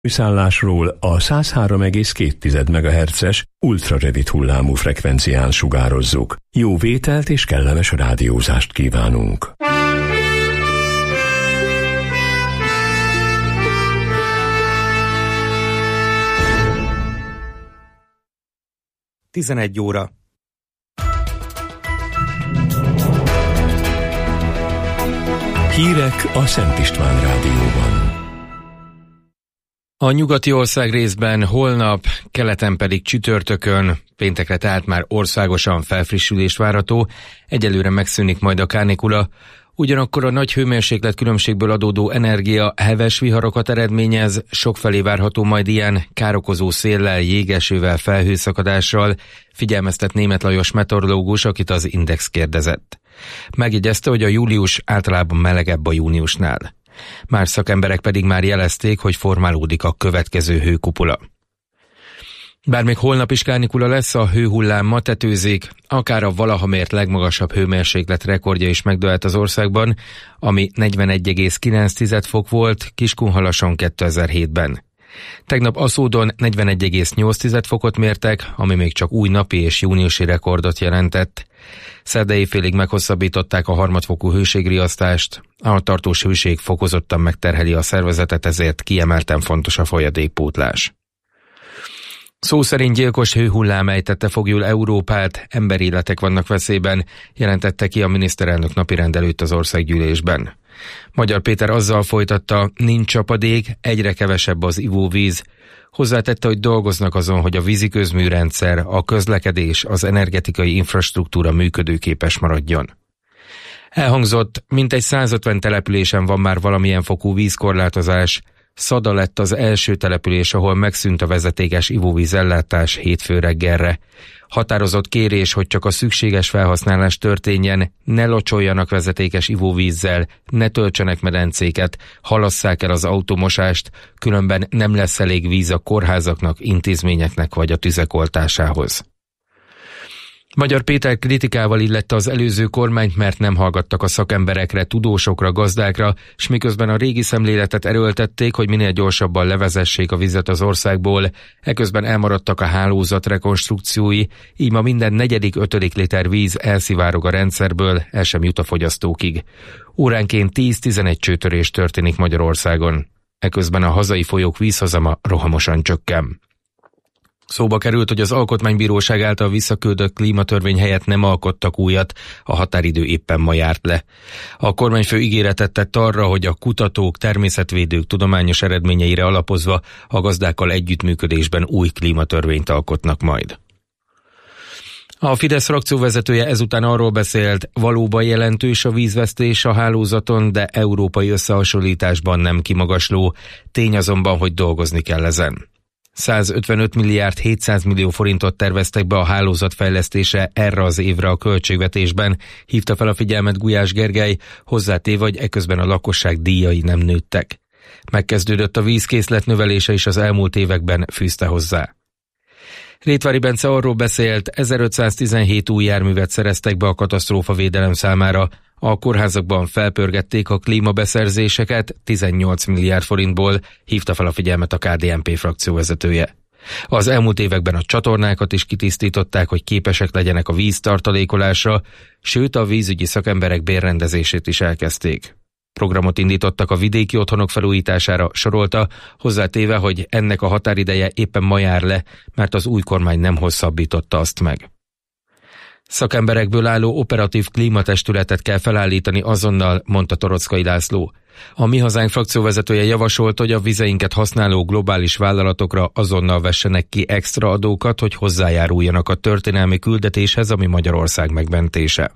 Műszállásról a 103,2 MHz-es ultrarövid hullámú frekvencián sugározzuk. Jó vételt és kellemes rádiózást kívánunk. Tizenegy óra. Hírek a Szent István Rádióban. A nyugati ország részben holnap, keleten pedig csütörtökön, péntekre tehát már országosan felfrissülés várható, egyelőre megszűnik majd a kánikula, ugyanakkor a nagy hőmérséklet különbségből adódó energia heves viharokat eredményez, sokfelé várható majd ilyen károkozó széllel, jégesővel, felhőszakadással, figyelmeztet Németh Lajos meteorológus, akit az Index kérdezett. Megjegyezte, hogy a július általában melegebb a júniusnál. Más szakemberek pedig már jelezték, hogy formálódik a következő hőkupola. Bár még holnap is kánikula lesz, a hőhullám ma tetőzik, akár a valaha mért legmagasabb hőmérséklet rekordja is megdőlt az országban, ami 41,9 fok volt Kiskunhalason 2007-ben. Tegnap Aszódon 41,8 fokot mértek, ami még csak új napi és júniusi rekordot jelentett. Szerda éjfélig meghosszabbították a harmadfokú hőségriasztást, a tartós hőség fokozottan megterheli a szervezetet, ezért kiemelten fontos a folyadékpótlás. Szó szerint gyilkos hőhullám ejtette foglyul Európát, emberéletek vannak veszélyben, jelentette ki a miniszterelnök napirend előtt az országgyűlésben. Magyar Péter azzal folytatta, nincs csapadék, egyre kevesebb az ivóvíz. Hozzátette, hogy dolgoznak azon, hogy a víziközműrendszer, a közlekedés, az energetikai infrastruktúra működőképes maradjon. Elhangzott, mintegy 150 településen van már valamilyen fokú vízkorlátozás. Szada lett az első település, ahol megszűnt a vezetékes ivóvíz ellátás hétfő reggelre. Határozott kérés, hogy csak a szükséges felhasználás történjen, ne locsoljanak vezetékes ivóvízzel, ne töltsenek medencéket, halasszák el az automosást, különben nem lesz elég víz a kórházaknak, intézményeknek vagy a tüzek oltásához. Magyar Péter kritikával illette az előző kormányt, mert nem hallgattak a szakemberekre, tudósokra, gazdákra, s miközben a régi szemléletet erőltették, hogy minél gyorsabban levezessék a vizet az országból, eközben elmaradtak a hálózat rekonstrukciói, így ma minden 4.-5. liter víz elszivárog a rendszerből, el sem jut a fogyasztókig. Óránként 10-11 csőtörés történik Magyarországon. Eközben a hazai folyók vízhozama rohamosan csökken. Szóba került, hogy az Alkotmánybíróság által visszaküldött klímatörvény helyett nem alkottak újat, a határidő éppen ma járt le. A kormányfő ígéretet tett arra, hogy a kutatók, természetvédők tudományos eredményeire alapozva a gazdákkal együttműködésben új klímatörvényt alkotnak majd. A Fidesz frakcióvezetője ezután arról beszélt, valóban jelentős a vízvesztés a hálózaton, de európai összehasonlításban nem kimagasló, tény azonban, hogy dolgozni kell ezen. 155 milliárd 700 millió forintot terveztek be a hálózat fejlesztése erre az évre a költségvetésben, hívta fel a figyelmet Gulyás Gergely, hozzátéve, hogy eközben a lakosság díjai nem nőttek. Megkezdődött a vízkészlet növelése is az elmúlt években, fűzte hozzá. Rétvári Bence arról beszélt, 1517 új járművet szereztek be a katasztrófavédelem számára, a kórházakban felpörgették a klímabeszerzéseket 18 milliárd forintból, hívta fel a figyelmet a KDNP frakcióvezetője. Az elmúlt években a csatornákat is kitisztították, hogy képesek legyenek a víztartalékolásra, sőt a vízügyi szakemberek bérrendezését is elkezdték. Programot indítottak a vidéki otthonok felújítására, sorolta, hozzátéve, hogy ennek a határideje éppen ma jár le, mert az új kormány nem hosszabbította azt meg. Szakemberekből álló operatív klímatestületet kell felállítani azonnal, mondta Torockai László. A Mi Hazánk frakcióvezetője javasolt, hogy a vizeinket használó globális vállalatokra azonnal vessenek ki extra adókat, hogy hozzájáruljanak a történelmi küldetéshez, ami Magyarország megmentése.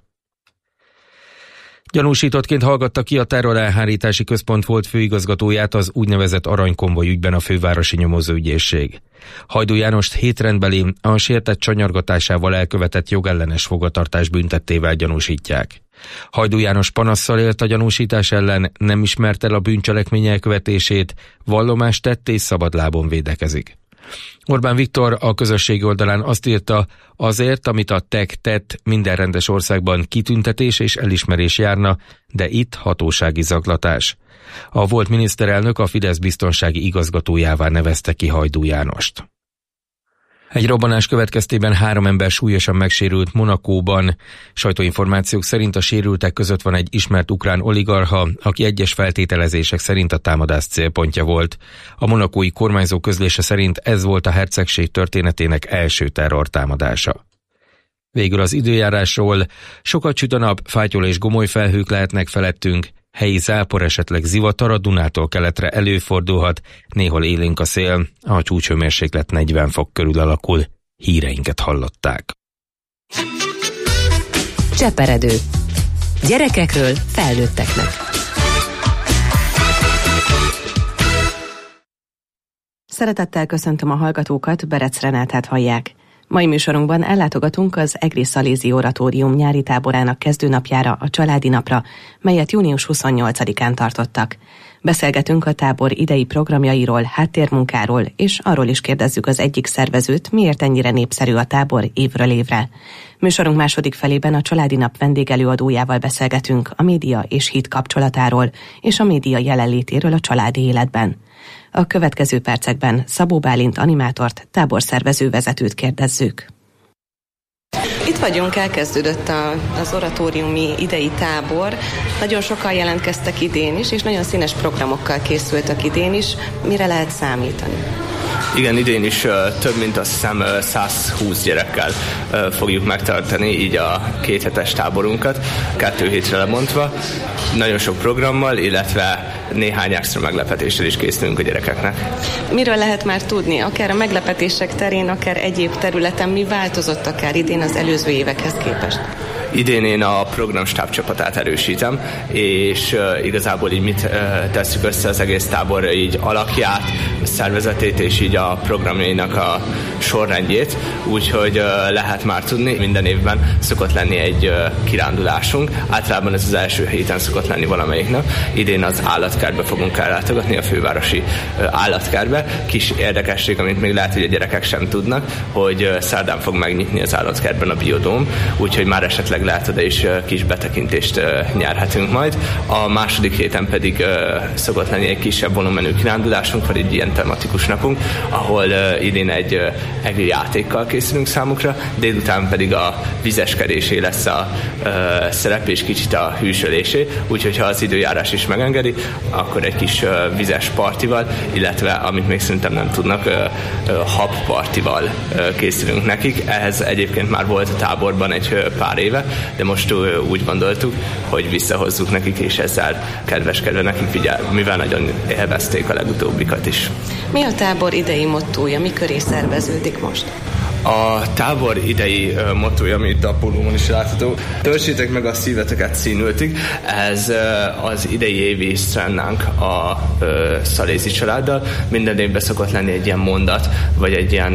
Gyanúsítottként hallgatta ki a terrorelhárítási központ volt főigazgatóját az úgynevezett aranykonvoj ügyben a fővárosi nyomozóügyészség. Hajdú Jánost hétrendbeli, a sértett csanyargatásával elkövetett jogellenes fogvatartás büntettével gyanúsítják. Hajdú János panasszal élt a gyanúsítás ellen, nem ismerte el a bűncselekmény elkövetését, vallomást tett és szabadlábon védekezik. Orbán Viktor a közösségi oldalán azt írta, azért, amit a TEK tett, minden rendes országban kitüntetés és elismerés járna, de itt hatósági zaklatás. A volt miniszterelnök a Fidesz biztonsági igazgatójává nevezte ki Hajdú Jánost. Egy robbanás következtében 3 ember súlyosan megsérült Monacóban. Sajtóinformációk szerint a sérültek között van egy ismert ukrán oligarcha, aki egyes feltételezések szerint a támadás célpontja volt. A monacói kormányzó közlése szerint ez volt a hercegség történetének első terrortámadása. Végül az időjárásról. Sokat süt a nap, fátyol és gomoly felhők lehetnek felettünk. Helyi zápor, esetleg zivatar a Dunától keletre előfordulhat, néhol élénk a szél, a csúcshőmérséklet 40 fok körül alakul. Híreinket hallották. Cseperedő. Gyerekekről felnőtteknek. Szeretettel köszöntöm a hallgatókat, Berec Renátát hallják. Mai műsorunkban ellátogatunk az Egri Szalézi Oratórium nyári táborának kezdőnapjára, a Családi Napra, melyet június 28-án tartottak. Beszélgetünk a tábor idei programjairól, háttérmunkáról, és arról is kérdezzük az egyik szervezőt, miért ennyire népszerű a tábor évről évre. Műsorunk második felében a Családi Nap vendégelőadójával beszélgetünk a média és hit kapcsolatáról, és a média jelenlétéről a családi életben. A következő percekben Szabó Bálint animátort, táborszervező vezetőt kérdezzük. Itt vagyunk, elkezdődött az oratóriumi idei tábor. Nagyon sokan jelentkeztek idén is, és nagyon színes programokkal készültek idén is. Mire lehet számítani? Igen, idén is több mint azt hiszem 120 gyerekkel fogjuk megtartani így a 2 hetes táborunkat, 2 hétre lebontva. Nagyon sok programmal, illetve néhány extra meglepetéssel is készülünk a gyerekeknek. Miről lehet már tudni? Akár a meglepetések terén, akár egyéb területen mi változott akár idén az előző évekhez képest? Idén én a programstáb csapatát erősítem, és igazából így mit tesszük össze az egész tábor így alakját, szervezetét és így a programjainak a sorrendjét, úgyhogy lehet már tudni, minden évben szokott lenni egy kirándulásunk, általában ez az első héten szokott lenni valamelyik nap. Idén az állatkertbe fogunk ellátogatni, a fővárosi állatkertbe. Kis érdekesség, amit még lehet, hogy a gyerekek sem tudnak, hogy szerdán fog megnyitni az állatkertben a biodóm, úgyhogy már esetleg lehet oda is kis betekintést nyerhetünk majd. A második héten pedig szokott lenni egy kisebb volumenű kirándulásunk, vagy egy ilyen tematikus napunk, ahol idén egy egri játékkal készülünk számukra, délután pedig a vizeskedésé lesz a szerep és kicsit a hűsölésé, úgyhogy ha az időjárás is megengedi, akkor egy kis vizes partival, illetve amit még szerintem nem tudnak, habpartival készülünk nekik. Ehhez egyébként már volt a táborban egy pár éve, de most úgy gondoltuk, hogy visszahozzuk nekik, és ezzel kedveskedve nekik, mivel nagyon élvezték a legutóbbikat is. Mi a tábor idei mottója? Mi köré szerveződik most? A tábor idei mottója, ami itt a pólómon is látható, töltsétek meg a szíveteket színültig. Ez az idei évi sztrennánk a Szalézi családdal. Minden évben szokott lenni egy ilyen mondat, vagy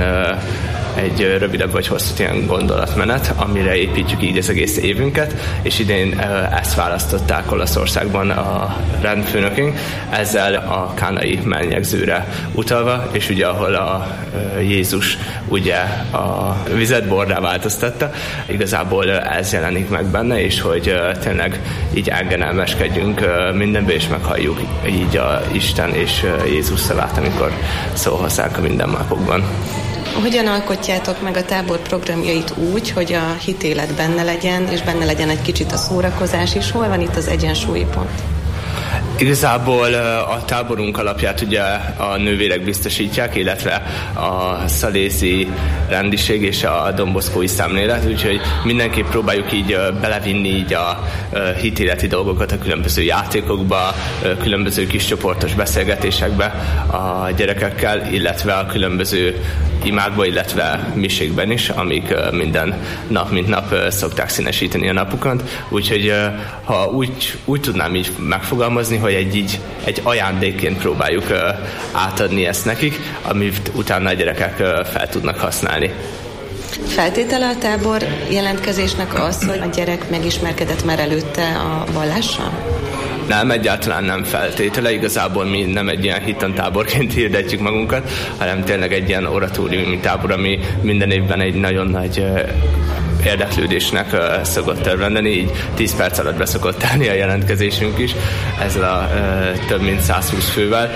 egy rövidebb vagy hosszú ilyen gondolatmenet, amire építjük így az egész évünket, és idén ezt választották Olaszországban a rendfőnökünk, ezzel a kánai mennyegzőre utalva, és ugye ahol a Jézus ugye a vizet borrá változtatta, igazából ez jelenik meg benne, és hogy tényleg így engedelmeskedjünk mindenbe, és meghalljuk így a Isten és Jézus szavát, amikor szól hozzánk a mindennapokban. Hogyan alkotjátok meg a tábor programjait úgy, hogy a hitélet benne legyen, és benne legyen egy kicsit a szórakozás is? Hol van itt az egyensúlyi pont? Igazából a táborunk alapját ugye a nővérek biztosítják, illetve a szalézi rendiség és a domboszkói szemlélet, úgyhogy mindenképp próbáljuk így belevinni így a hitéleti dolgokat a különböző játékokba, különböző kis csoportos beszélgetésekbe a gyerekekkel, illetve a különböző imákba, illetve misékben is, amik minden nap, mint nap szokták színesíteni a napukat. Úgyhogy ha úgy tudnám így megfogalmazni, hogy egy ajándékként próbáljuk átadni ezt nekik, amit utána a gyerekek fel tudnak használni. Feltétele a tábor jelentkezésnek az, hogy a gyerek megismerkedett már előtte a vallással? Nem, egyáltalán nem feltétele. Igazából mi nem egy ilyen hittantáborként hirdetjük magunkat, hanem tényleg egy ilyen oratóriumi tábor, ami minden évben egy nagyon nagy érdeklődésnek szokott örvendeni, így 10 perc alatt be szokott állni a jelentkezésünk is, ezzel a több mint 120 fővel,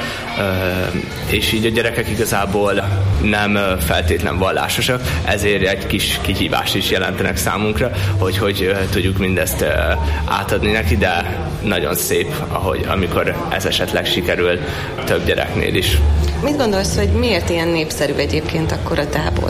és így a gyerekek igazából nem feltétlen vallásosak, ezért egy kis kihívást is jelentenek számunkra, hogy tudjuk mindezt átadni neki, de nagyon szép, amikor ez esetleg sikerül több gyereknél is. Mit gondolsz, hogy miért ilyen népszerű egyébként akkor a tábor?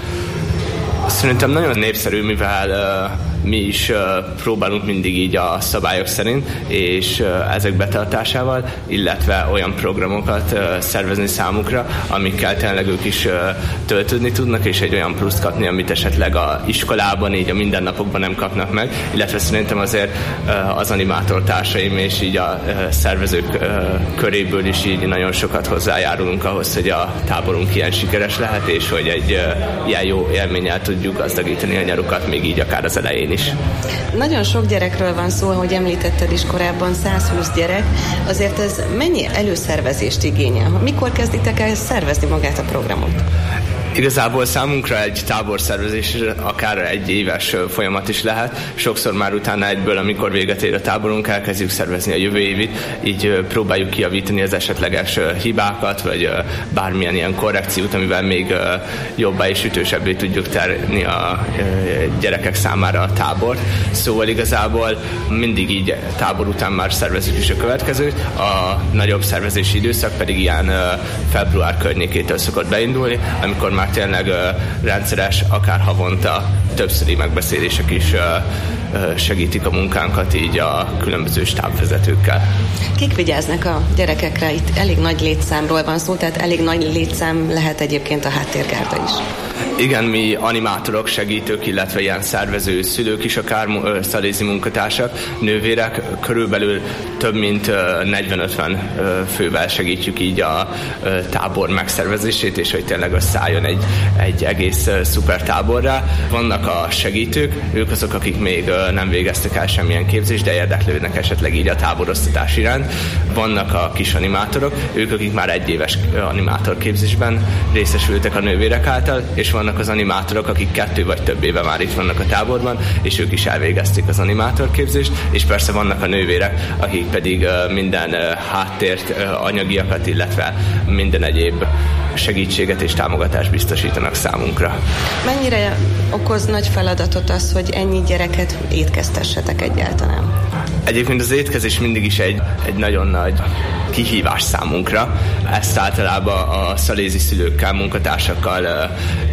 Szerintem nagyon népszerű, mivel mi is próbálunk mindig így a szabályok szerint, és ezek betartásával, illetve olyan programokat szervezni számukra, amikkel tényleg ők is töltődni tudnak, és egy olyan pluszt kapni, amit esetleg a iskolában, így a mindennapokban nem kapnak meg, illetve szerintem azért az animátortársaim és így a szervezők köréből is így nagyon sokat hozzájárulunk ahhoz, hogy a táborunk ilyen sikeres lehet, és hogy egy ilyen jó élménnyel tudjuk gazdagítani a nyarukat, még így akár az elején is. Nagyon sok gyerekről van szó, ahogy említetted is korábban, 120 gyerek. Azért ez mennyi előszervezést igényel? Mikor kezditek el szervezni magát a programot? Igazából számunkra egy táborszervezés akár egy éves folyamat is lehet. Sokszor már utána egyből, amikor véget ér a táborunk, elkezdjük szervezni a jövő évit, így próbáljuk kijavítani az esetleges hibákat, vagy bármilyen ilyen korrekciót, amivel még jobbá és ütősebbé tudjuk tenni a gyerekek számára a tábort. Szóval igazából mindig így tábor után már szervezzük is a következőt. A nagyobb szervezési időszak pedig ilyen február környékétől szokott beindulni, amikor már tényleg rendszeres, akár havonta többszöri megbeszélések is segítik a munkánkat így a különböző stábvezetőkkel. Kik vigyáznak a gyerekekre? Itt elég nagy létszámról van szó, tehát elég nagy létszám lehet egyébként a háttérgárda is. Igen, mi animátorok, segítők, illetve ilyen szervező szülők is, akár szalézi munkatársak, nővérek, körülbelül több mint 40-50 fővel segítjük így a tábor megszervezését, és hogy tényleg összeálljon egy egész szuper táborrá. Vannak a segítők, ők azok, akik még nem végeztek el semmilyen képzést, de érdeklődnek esetleg így a táboroztatás iránt. Vannak a kis animátorok, ők, akik már egyéves animátorképzésben részesültek a nővérek által, és vannak az animátorok, akik 2 vagy több éve már itt vannak a táborban, és ők is elvégezték az animátorképzést, és persze vannak a nővérek, akik pedig minden háttért, anyagiakat, illetve minden egyéb segítséget és támogatást biztosítanak számunkra. Mennyire okoz nagy feladatot az, hogy ennyi gyereket étkeztessetek egyáltalán? Egyébként az étkezés mindig is egy nagyon nagy kihívás számunkra. Ezt általában a szalézi szülőkkel, munkatársakkal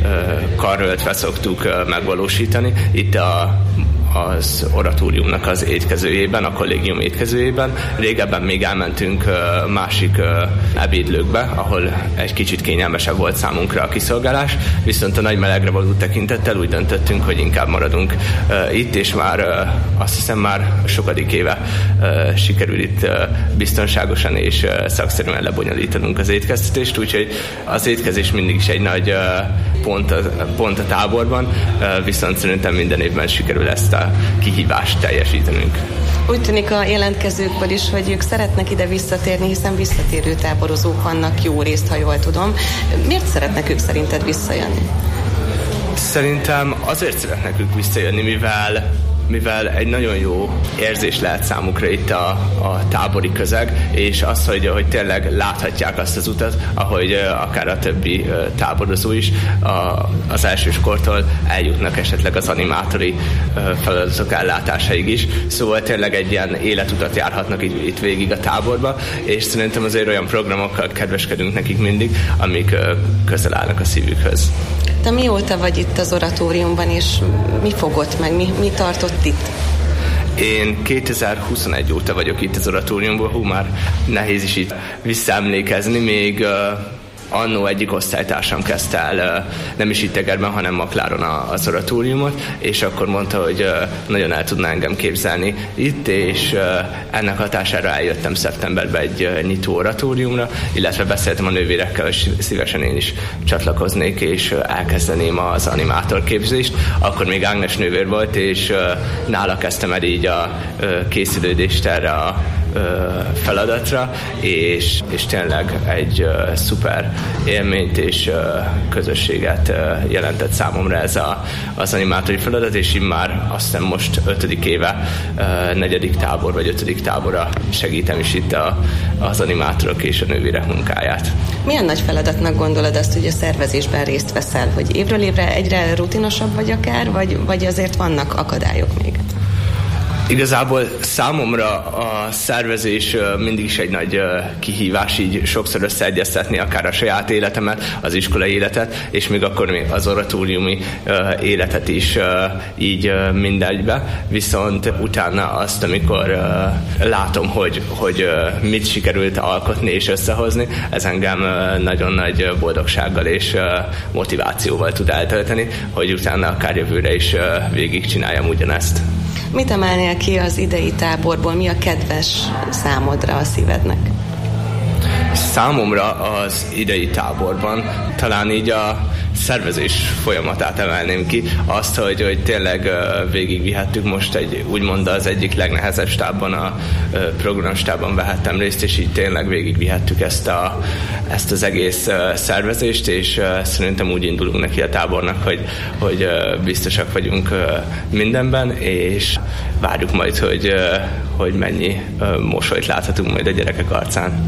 karöltve szoktuk megvalósítani. Itt az oratóriumnak az étkezőjében, a kollégium étkezőjében. Régebben még elmentünk másik ebédlőkbe, ahol egy kicsit kényelmesebb volt számunkra a kiszolgálás, viszont a nagy melegre való tekintettel úgy döntöttünk, hogy inkább maradunk itt, és már azt hiszem már sokadik éve sikerül itt biztonságosan és szakszerűen lebonyolítanunk az étkeztetést, úgyhogy az étkezés mindig is egy nagy pont a táborban, viszont szerintem minden évben sikerül ezt a kihívást teljesítenünk. Úgy tűnik a jelentkezőkből is, hogy ők szeretnek ide visszatérni, hiszen visszatérő táborozók vannak jó részt, ha jól tudom. Miért szeretnek ők szerinted visszajönni? Szerintem azért szeretnek ők visszajönni, mivel egy nagyon jó érzés lehet számukra itt a tábori közeg, és az, hogy tényleg láthatják azt az utat, ahogy akár a többi táborozó is az elsőskortól eljutnak esetleg az animátori feladatok ellátásaig is. Szóval tényleg egy ilyen életutat járhatnak itt végig a táborba, és szerintem azért olyan programokkal kedveskedünk nekik mindig, amik közel állnak a szívükhöz. Te mióta vagy itt az oratóriumban, és mi fogott meg, mi tartott itt? Én 2021 óta vagyok itt az oratóriumban, már nehéz is itt visszaemlékezni, még annó egyik osztálytársam kezdte el, nem is itt Egerben, hanem Makláron az oratóriumot, és akkor mondta, hogy nagyon el tudná engem képzelni itt, és ennek hatására eljöttem szeptemberben egy nyitó oratóriumra, illetve beszéltem a nővérekkel, hogy szívesen én is csatlakoznék, és elkezdeném az animátorképzést. Akkor még Ágnes nővér volt, és nála kezdtem el így a készülődést erre a feladatra, és tényleg egy szuper élményt és közösséget jelentett számomra ez az animátori feladat, és immár azt hiszem most 5. éve 4. tábor vagy 5. tábora segítem is itt az animátorok és a nővérek munkáját. Milyen nagy feladatnak gondolod azt, hogy a szervezésben részt veszel, hogy évről évre egyre rutinosabb vagy akár, vagy azért vannak akadályok még? Igazából számomra a szervezés mindig is egy nagy kihívás, így sokszor összeegyeztetni akár a saját életemet, az iskolai életet, és még akkor még az oratóriumi életet is így mindegybe. Viszont utána azt, amikor látom, hogy mit sikerült alkotni és összehozni, ez engem nagyon nagy boldogsággal és motivációval tud eltölteni, hogy utána akár jövőre is végigcsináljam ugyanezt. Mit emelnél ki az idei táborból? Mi a kedves számodra, a szívednek? Számomra az idei táborban talán így a szervezés folyamatát emelném ki. Azt, hogy tényleg végigvihettük most úgymond az egyik legnehezebb stábban, a programstábban vehettem részt, és így tényleg végigvihettük ezt az egész szervezést, és szerintem úgy indulunk neki a tábornak, hogy biztosak vagyunk mindenben, és várjuk majd, hogy mennyi mosolyt láthatunk majd a gyerekek arcán.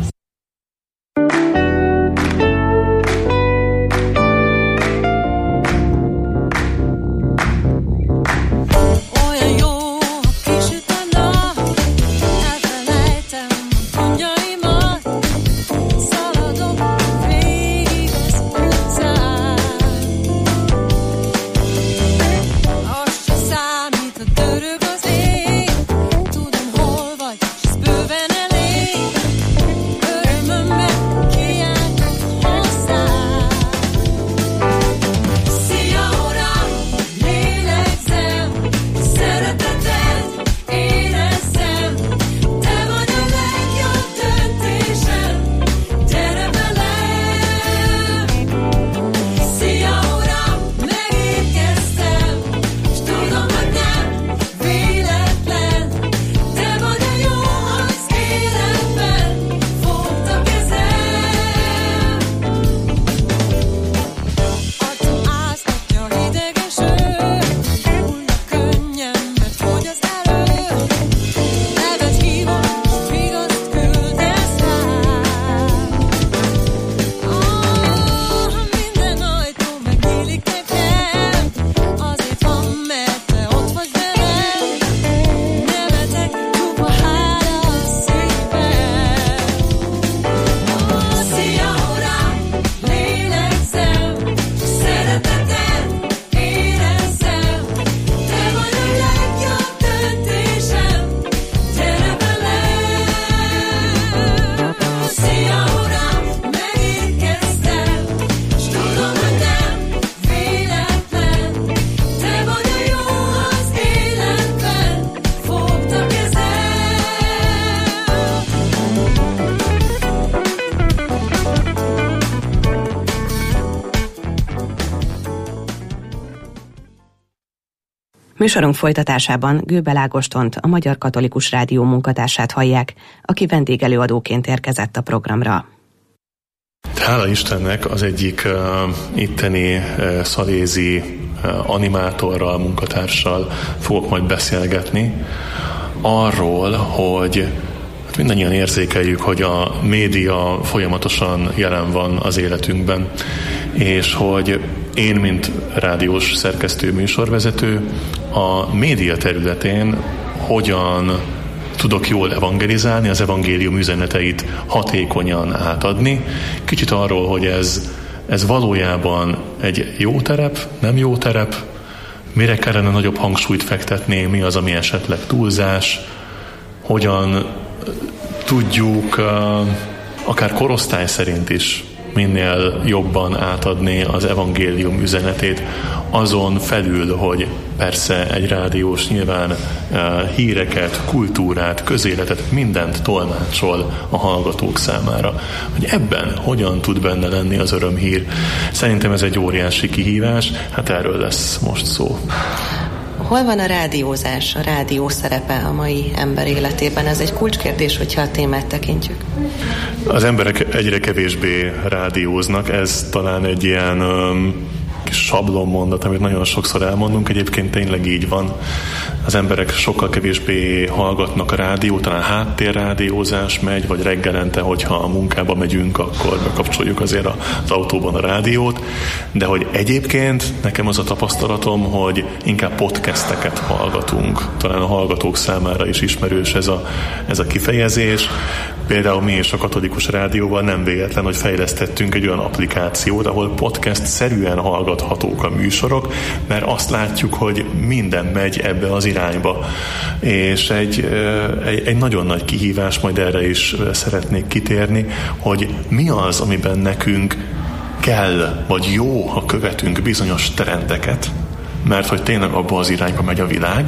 Műsorunk folytatásában Göbel Ágostont, a Magyar Katolikus Rádió munkatársát hallják, aki vendégelőadóként érkezett a programra. Hála Istennek az egyik itteni szalézi animátorral, munkatársal fogok majd beszélgetni arról, hogy mindannyian érzékeljük, hogy a média folyamatosan jelen van az életünkben, és hogy én, mint rádiós szerkesztő, műsorvezető, a média területén hogyan tudok jól evangelizálni, az evangélium üzeneteit hatékonyan átadni. Kicsit arról, hogy ez valójában egy jó terep, nem jó terep, mire kellene nagyobb hangsúlyt fektetni, mi az, ami esetleg túlzás, hogyan tudjuk akár korosztály szerint is minél jobban átadni az evangélium üzenetét, azon felül, hogy persze egy rádiós nyilván híreket, kultúrát, közéletet, mindent tolmácsol a hallgatók számára. Hogy ebben hogyan tud benne lenni az örömhír. Szerintem ez egy óriási kihívás, hát erről lesz most szó. Hol van a rádiózás, a rádió szerepe a mai ember életében? Ez egy kulcskérdés, hogyha a témát tekintjük. Az emberek egyre kevésbé rádióznak, ez talán egy ilyen kis sablonmondat, amit nagyon sokszor elmondunk, egyébként tényleg így van. Az emberek sokkal kevésbé hallgatnak a rádiót, talán háttérrádiózás megy, vagy reggelente, hogyha a munkába megyünk, akkor bekapcsoljuk azért az autóban a rádiót, de hogy egyébként nekem az a tapasztalatom, hogy inkább podcasteket hallgatunk. Talán a hallgatók számára is ismerős ez a kifejezés. Például mi és a Katolikus Rádióval nem véletlen, hogy fejlesztettünk egy olyan applikációt, ahol podcast-szerűen hallgathatók a műsorok, mert azt látjuk, hogy minden megy ebbe az irányba. És egy nagyon nagy kihívás, majd erre is szeretnék kitérni, hogy mi az, amiben nekünk kell, vagy jó, ha követünk bizonyos trendeket, mert hogy tényleg abba az irányba megy a világ,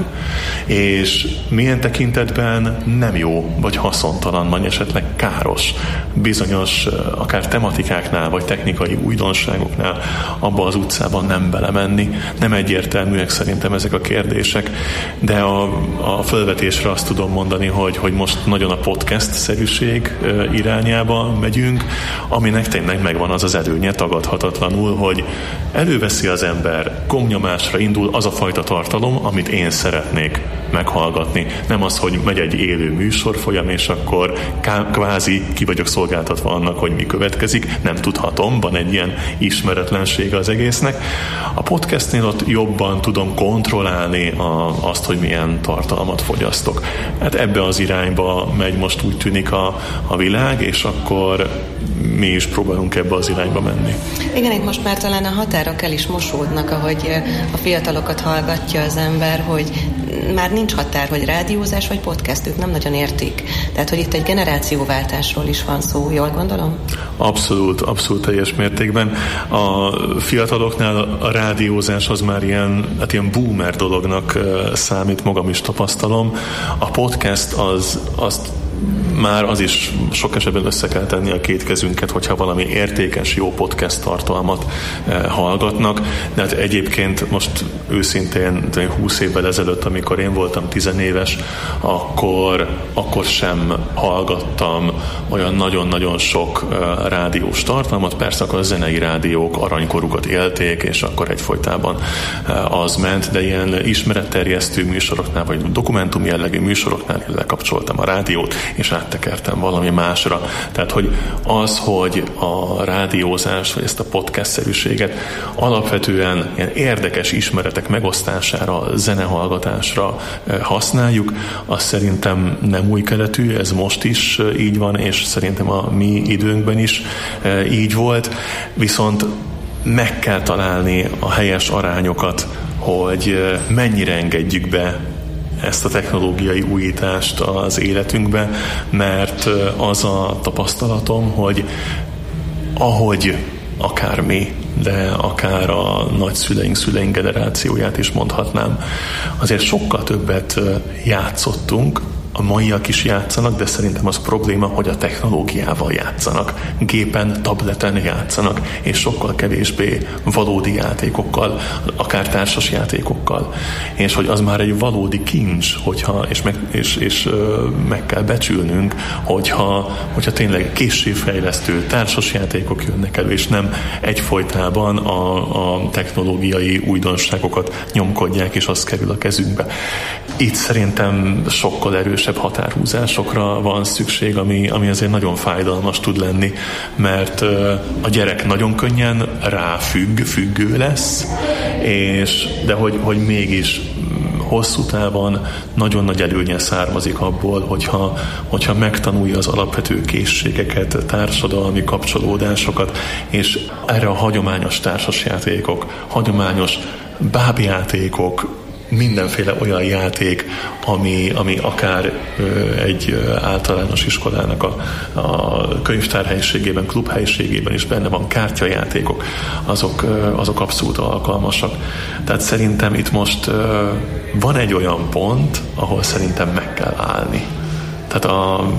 és milyen tekintetben nem jó, vagy haszontalan, vagy esetleg káros bizonyos, akár tematikáknál, vagy technikai újdonságoknál abba az utcában nem belemenni. Nem egyértelműek szerintem ezek a kérdések, de a felvetésre azt tudom mondani, hogy most nagyon a podcast-szerűség irányába megyünk, aminek tényleg megvan az előnye tagadhatatlanul, hogy előveszi az ember, gomnyomásra indul az a fajta tartalom, amit én szeretnék meghallgatni. Nem az, hogy megy egy élő műsorfolyam, és akkor kvázi ki vagyok szolgáltatva annak, hogy mi következik. Nem tudhatom, van egy ilyen ismeretlensége az egésznek. A podcastnél ott jobban tudom kontrollálni azt, hogy milyen tartalmat fogyasztok. Hát ebbe az irányba megy most úgy tűnik a világ, és akkor mi is próbálunk ebbe az irányba menni. Igen, itt most már talán a határok el is mosódnak, ahogy a fiatalokat hallgatja az ember, hogy már nincs határ, hogy rádiózás vagy podcast, ők nem nagyon értik. Tehát, hogy itt egy generációváltásról is van szó, jól gondolom? Abszolút teljes mértékben. A fiataloknál a rádiózás az már ilyen boomer dolognak számít, magam is tapasztalom. A podcast azt már az is sok esetben össze kell tenni a két kezünket, hogyha valami értékes, jó podcast tartalmat hallgatnak. De hát egyébként most őszintén 20 évvel ezelőtt, amikor én voltam 10 éves, akkor sem hallgattam olyan nagyon-nagyon sok rádiós tartalmat. Persze akkor a zenei rádiók aranykorukat élték, és akkor egyfolytában az ment, de ilyen ismeretterjesztő műsoroknál, vagy dokumentum jellegű műsoroknál lekapcsoltam a rádiót, és áttekertem valami másra. Tehát, hogy az, hogy a rádiózás, vagy ezt a podcast-szerűséget alapvetően ilyen érdekes ismeretek megosztására, zenehallgatásra használjuk, az szerintem nem új keletű, ez most is így van, és szerintem a mi időnkben is így volt, viszont meg kell találni a helyes arányokat, hogy mennyire engedjük be ezt a technológiai újítást az életünkbe, mert az a tapasztalatom, hogy ahogy akár mi, de akár a nagyszüleink generációját is mondhatnám, azért sokkal többet játszottunk, a maiak is játszanak, de szerintem az probléma, hogy a technológiával játszanak, gépen, tableten játszanak, és sokkal kevésbé valódi játékokkal, akár társas játékokkal. És hogy az már egy valódi kincs, és meg kell becsülnünk, hogyha tényleg készségfejlesztő társas játékok jönnek elő, és nem egyfolytában a technológiai újdonságokat nyomkodják, és az kerül a kezünkbe. Itt szerintem sokkal erősebb határhúzásokra van szükség, ami azért nagyon fájdalmas tud lenni, mert a gyerek nagyon könnyen függő lesz, de hogy mégis hosszú távon nagyon nagy előnye származik abból, hogyha megtanulja az alapvető készségeket, társadalmi kapcsolódásokat, és erre a hagyományos társasjátékok, hagyományos bábjátékok, mindenféle olyan játék, ami akár egy általános iskolának a könyvtárhelyiségében, klubhelyiségében is benne van, kártyajátékok, azok abszolút alkalmasak. Tehát szerintem itt most van egy olyan pont, ahol szerintem meg kell állni. Tehát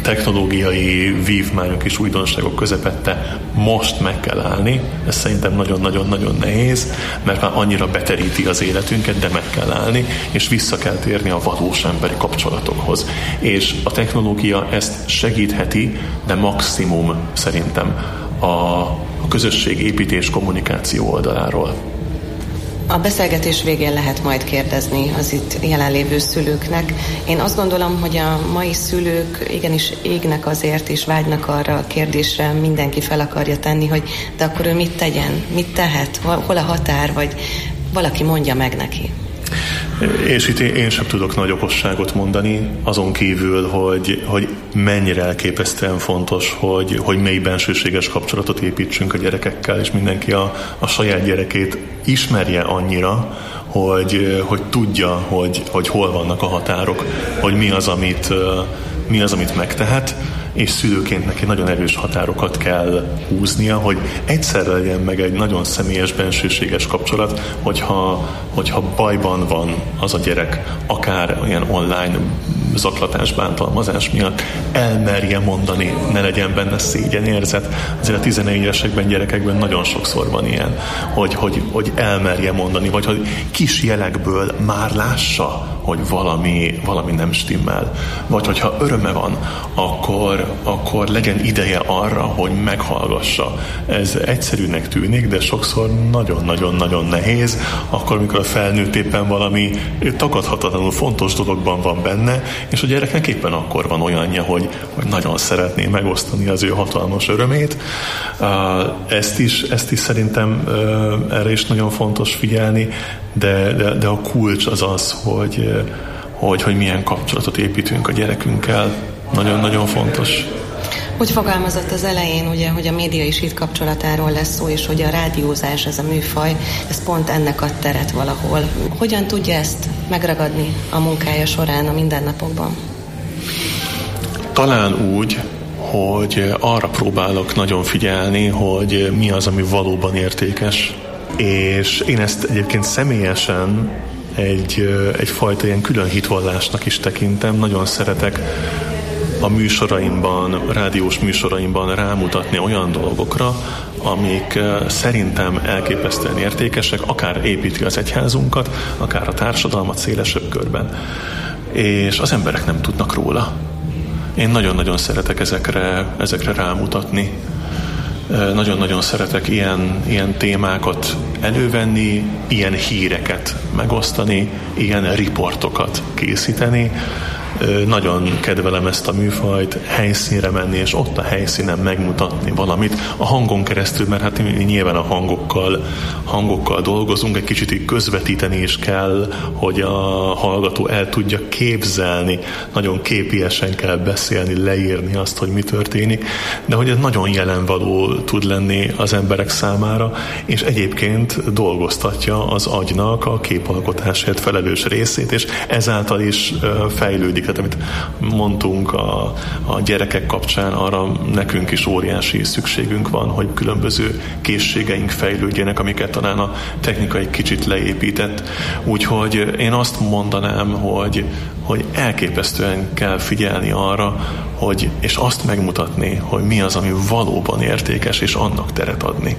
technológiai vívmányok és újdonságok közepette most meg kell állni. Ez szerintem nagyon-nagyon-nagyon nehéz, mert már annyira beteríti az életünket, de meg kell állni, és vissza kell térni a valós emberi kapcsolatokhoz. És a technológia ezt segítheti, de maximum szerintem a közösségépítés kommunikáció oldaláról. A beszélgetés végén lehet majd kérdezni az itt jelenlévő szülőknek. Én azt gondolom, hogy a mai szülők igenis égnek azért, és vágynak arra a kérdésre, mindenki fel akarja tenni, hogy de akkor ő mit tegyen, mit tehet, hol a határ, vagy valaki mondja meg neki. És itt én sem tudok nagy okosságot mondani, azon kívül, hogy mennyire elképesztően fontos, hogy mély bensőséges kapcsolatot építsünk a gyerekekkel, és mindenki a saját gyerekét ismerje annyira, hogy tudja, hogy hol vannak a határok, hogy mi az, amit megtehet, és szülőként neki nagyon erős határokat kell húznia, hogy egyszerre legyen meg egy nagyon személyes, bensőséges kapcsolat, hogyha bajban van az a gyerek, akár olyan online zaklatás, bántalmazás miatt, elmerje mondani, ne legyen benne szégyenérzet. Azért a 14-esekben, gyerekekben nagyon sokszor van ilyen, hogy elmerje mondani, vagy hogy kis jelekből már lássa, hogy valami nem stimmel. Vagy hogyha öröme van, akkor legyen ideje arra, hogy meghallgassa. Ez egyszerűnek tűnik, de sokszor nagyon-nagyon-nagyon nehéz, akkor, amikor a felnőtt éppen valami tagadhatatlanul fontos dologban van benne, és a gyereknek éppen akkor van olyanja, hogy nagyon szeretné megosztani az ő hatalmas örömét. Ezt is szerintem erre is nagyon fontos figyelni, de a kulcs az, hogy milyen kapcsolatot építünk a gyerekünkkel. Nagyon-nagyon fontos. Úgy fogalmazott az elején, ugye, hogy a média is itt kapcsolatáról lesz szó, és hogy a rádiózás, ez a műfaj, ez pont ennek ad teret valahol. Hogyan tudja ezt megragadni a munkája során a mindennapokban? Talán úgy, hogy arra próbálok nagyon figyelni, hogy mi az, ami valóban értékes. És én ezt egyébként személyesen egyfajta ilyen külön hitvallásnak is tekintem. Nagyon szeretek a műsoraimban, rádiós műsoraimban rámutatni olyan dolgokra, amik szerintem elképesztően értékesek, akár építi az egyházunkat, akár a társadalmat szélesebb körben. És az emberek nem tudnak róla. Én nagyon-nagyon szeretek ezekre rámutatni. Nagyon-nagyon szeretek ilyen témákat elővenni, ilyen híreket megosztani, ilyen riportokat készíteni. Nagyon kedvelem ezt a műfajt, helyszínre menni, és ott a helyszínen megmutatni valamit a hangon keresztül, mert hát nyilván a hangokkal dolgozunk, egy kicsit így közvetíteni is kell, hogy a hallgató el tudja képzelni, nagyon képiesen kell beszélni, leírni azt, hogy mi történik, de hogy ez nagyon jelenvaló tud lenni az emberek számára, és egyébként dolgoztatja az agynak a képalkotásért felelős részét, és ezáltal is fejlődik. Tehát amit mondtunk a gyerekek kapcsán, arra nekünk is óriási szükségünk van, hogy különböző készségeink fejlődjenek, amiket talán a technika egy kicsit leépített. Úgyhogy én azt mondanám, hogy elképesztően kell figyelni arra, és azt megmutatni, hogy mi az, ami valóban értékes, és annak teret adni.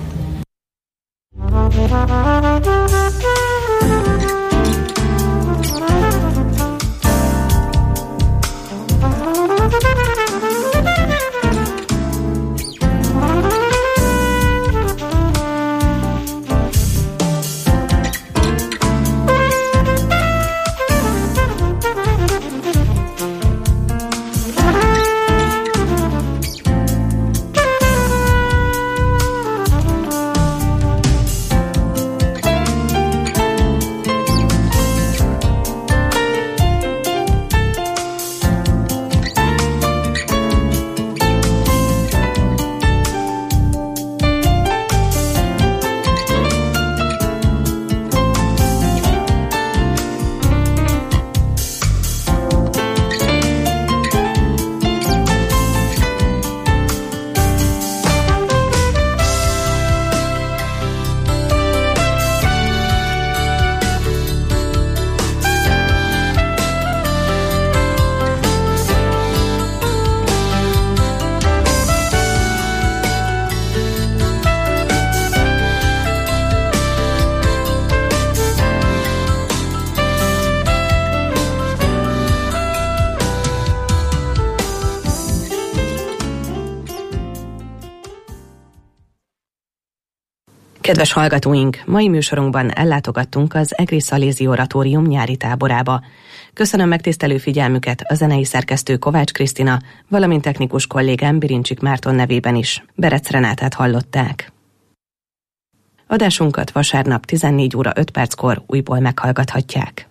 Kedves hallgatóink, mai műsorunkban ellátogattunk az Egri Szalézi Oratórium nyári táborába. Köszönöm megtisztelő figyelmüket a zenei szerkesztő Kovács Krisztina, valamint technikus kollégám Birincsik Márton nevében is. Berec Renátát hallották. Adásunkat vasárnap 14 óra 5 perckor újból meghallgathatják.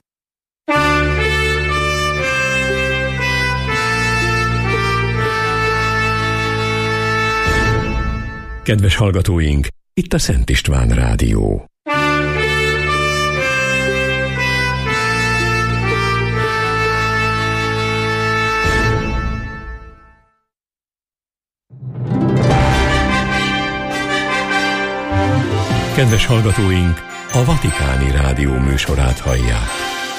Kedves hallgatóink, itt a Szent István Rádió. Kedves hallgatóink, a Vatikáni Rádió műsorát hallják.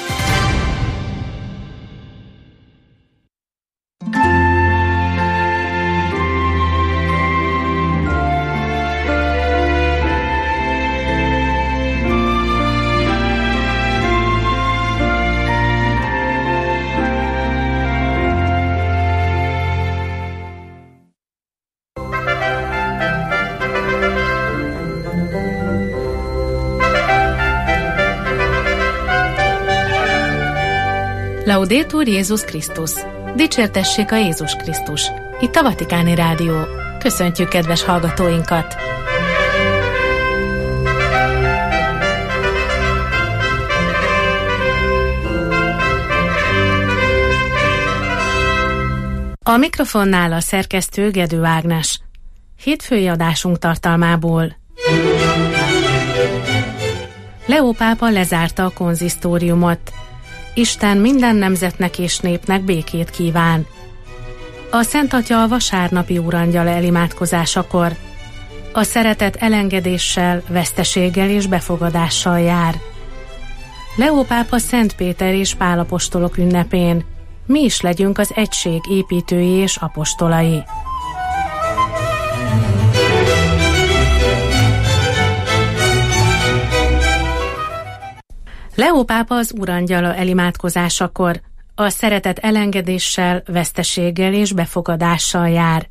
Laudetur Jézus Krisztus! Dicsértessék a Jézus Krisztus! Itt a Vatikáni Rádió. Köszöntjük kedves hallgatóinkat! A mikrofonnál a szerkesztő Gedő Ágnes. Hétfői adásunk tartalmából. Leó pápa lezárta a konzisztóriumot. Isten minden nemzetnek és népnek békét kíván. A Szent Atya a vasárnapi úrangyala elimádkozásakor a szeretet elengedéssel, veszteséggel és befogadással jár. Leó pápa Szent Péter és Pál apostolok ünnepén mi is legyünk az egység építői és apostolai. Leó pápa az úrangyala elimádkozásakor a szeretet elengedéssel, veszteséggel és befogadással jár.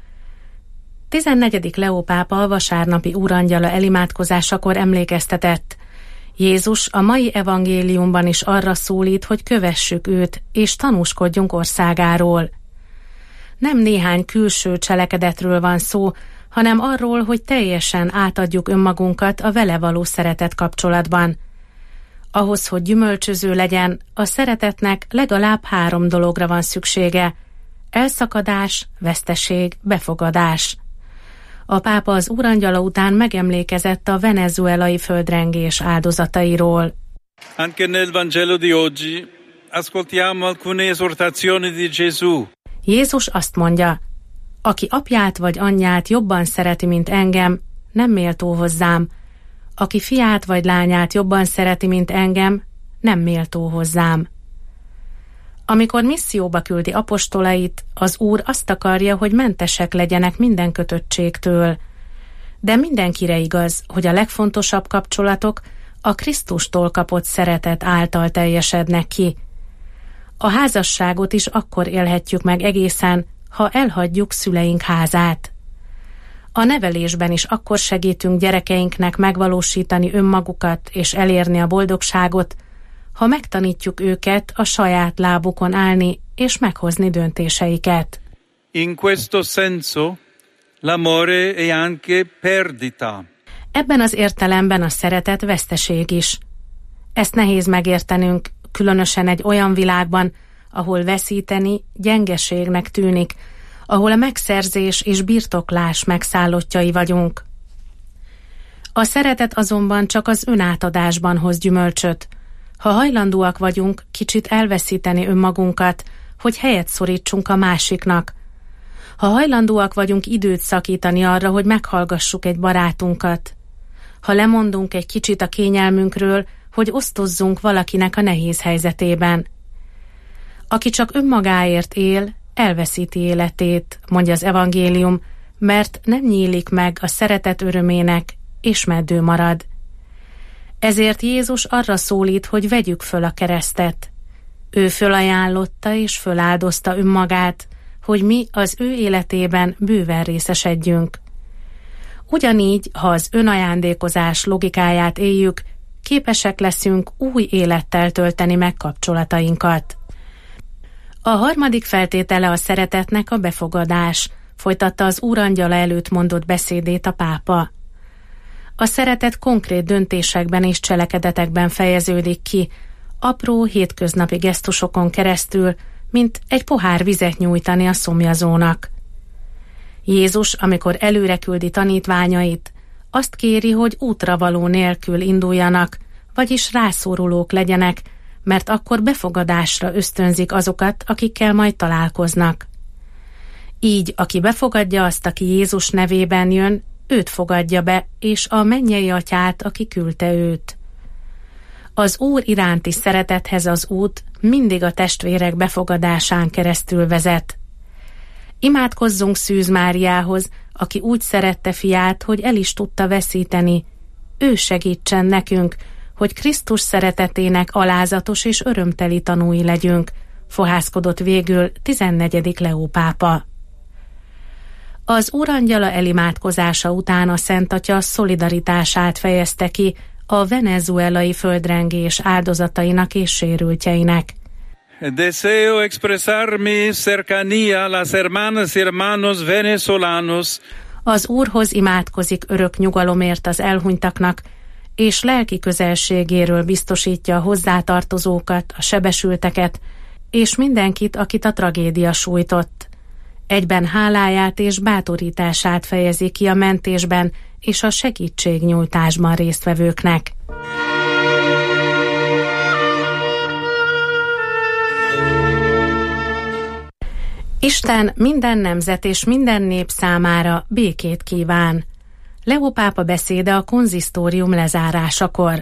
14. Leó pápa a vasárnapi úrangyala elimádkozásakor emlékeztetett: Jézus a mai evangéliumban is arra szólít, hogy kövessük őt és tanúskodjunk országáról. Nem néhány külső cselekedetről van szó, hanem arról, hogy teljesen átadjuk önmagunkat a vele való szeretet kapcsolatban. Ahhoz, hogy gyümölcsöző legyen, a szeretetnek legalább 3 dologra van szüksége: elszakadás, veszteség, befogadás. A pápa az úrangyala után megemlékezett a venezuelai földrengés áldozatairól. Anche nel Vangelo di oggi ascoltiamo alcune esortazioni di Gesù. Jézus azt mondja: aki apját vagy anyját jobban szereti, mint engem, nem méltó hozzám. Aki fiát vagy lányát jobban szereti, mint engem, nem méltó hozzám. Amikor misszióba küldi apostolait, az Úr azt akarja, hogy mentesek legyenek minden kötöttségtől. De mindenkire igaz, hogy a legfontosabb kapcsolatok a Krisztustól kapott szeretet által teljesednek ki. A házasságot is akkor élhetjük meg egészen, ha elhagyjuk szüleink házát. A nevelésben is akkor segítünk gyerekeinknek megvalósítani önmagukat és elérni a boldogságot, ha megtanítjuk őket a saját lábukon állni és meghozni döntéseiket. In questo senso, l'amore è anche perdita. Ebben az értelemben a szeretet veszteség is. Ezt nehéz megértenünk, különösen egy olyan világban, ahol veszíteni gyengeségnek tűnik, ahol a megszerzés és birtoklás megszállottjai vagyunk. A szeretet azonban csak az önátadásban hoz gyümölcsöt. Ha hajlandóak vagyunk kicsit elveszíteni önmagunkat, hogy helyet szorítsunk a másiknak. Ha hajlandóak vagyunk időt szakítani arra, hogy meghallgassuk egy barátunkat. Ha lemondunk egy kicsit a kényelmünkről, hogy osztozzunk valakinek a nehéz helyzetében. Aki csak önmagáért él, elveszíti életét, mondja az evangélium, mert nem nyílik meg a szeretet örömének, és meddő marad. Ezért Jézus arra szólít, hogy vegyük föl a keresztet. Ő fölajánlotta és föláldozta önmagát, hogy mi az ő életében bőven részesedjünk. Ugyanígy, ha az önajándékozás logikáját éljük, képesek leszünk új élettel tölteni meg kapcsolatainkat. A harmadik feltétele a szeretetnek a befogadás, folytatta az úrangyala előtt mondott beszédét a pápa. A szeretet konkrét döntésekben és cselekedetekben fejeződik ki, apró hétköznapi gesztusokon keresztül, mint egy pohár vizet nyújtani a szomjazónak. Jézus, amikor előre küldi tanítványait, azt kéri, hogy útravaló nélkül induljanak, vagyis rászorulók legyenek, mert akkor befogadásra ösztönzik azokat, akikkel majd találkoznak. Így, aki befogadja azt, aki Jézus nevében jön, őt fogadja be, és a mennyei atyát, aki küldte őt. Az Úr iránti szeretethez az út mindig a testvérek befogadásán keresztül vezet. Imádkozzunk Szűz Máriához, aki úgy szerette fiát, hogy el is tudta veszíteni. Ő segítsen nekünk, hogy Krisztus szeretetének alázatos és örömteli tanúi legyünk, fohászkodott végül 14. Leó pápa. Az úrangyala elimádkozása után a Szent Atya szolidaritását fejezte ki a venezuelai földrengés áldozatainak és sérültjeinek. Deseo expresar mi cercanía a las hermanas y hermanos venezolanos. Az Úrhoz imádkozik örök nyugalomért az elhunytaknak, és lelki közelségéről biztosítja a hozzátartozókat, a sebesülteket, és mindenkit, akit a tragédia sújtott. Egyben háláját és bátorítását fejezi ki a mentésben és a segítségnyújtásban résztvevőknek. Isten minden nemzet és minden nép számára békét kíván. Leó pápa beszéde a konzisztórium lezárásakor.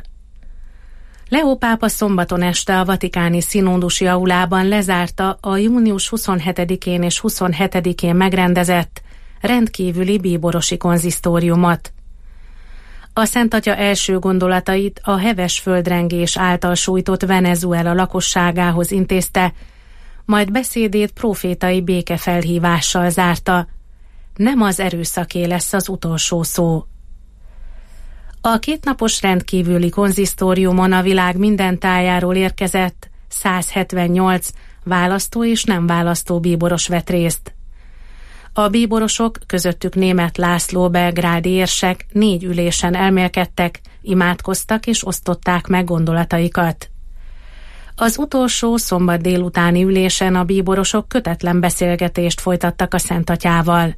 Leó pápa szombaton este a vatikáni színódusi aulában lezárta a június 27-én és 27-én megrendezett rendkívüli bíborosi konzisztóriumot. A Szent Atya első gondolatait a heves földrengés által sújtott Venezuela lakosságához intézte, majd beszédét profétai békefelhívással zárta. Nem az erőszaké lesz az utolsó szó. A kétnapos rendkívüli konzisztóriumon a világ minden tájáról érkezett 178 választó és nem választó bíboros vett részt. A bíborosok, közöttük Németh László belgrádi érsek 4 ülésen elmélkedtek, imádkoztak és osztották meg gondolataikat. Az utolsó szombat délutáni ülésen a bíborosok kötetlen beszélgetést folytattak a Szent Atyával.